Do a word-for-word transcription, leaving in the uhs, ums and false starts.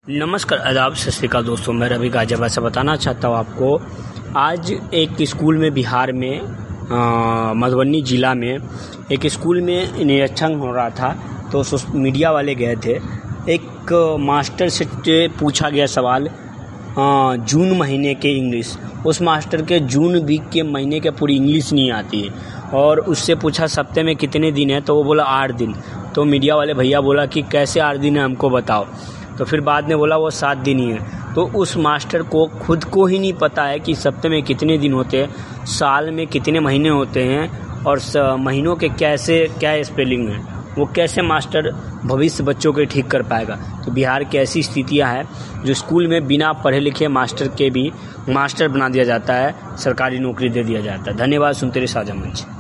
नमस्कार, आदाब, सत श्री अकाल दोस्तों। मैं रवि गाजियाबाद से बताना चाहता हूँ आपको। आज एक स्कूल में बिहार में मधुबनी ज़िला में एक स्कूल में निरीक्षण हो रहा था, तो मीडिया वाले गए थे। एक मास्टर से पूछा गया सवाल आ, जून महीने के इंग्लिश। उस मास्टर के जून वीक के महीने के पूरी इंग्लिश नहीं आती है, और उससे पूछा सप्ताह में कितने दिन है, तो वो बोला आठ दिन। तो मीडिया वाले भैया बोला कि कैसे आठ दिन है, हमको बताओ। तो फिर बाद में बोला वो सात दिन ही है। तो उस मास्टर को खुद को ही नहीं पता है कि सप्ताह में कितने दिन होते हैं, साल में कितने महीने होते हैं, और महीनों के कैसे क्या स्पेलिंग है। वो कैसे मास्टर भविष्य बच्चों के ठीक कर पाएगा। तो बिहार की ऐसी स्थितियां हैं जो स्कूल में बिना पढ़े लिखे मास्टर के भी मास्टर बना दिया जाता है, सरकारी नौकरी दे दिया जाता है। धन्यवाद। सुनते रहिए साझा मंच।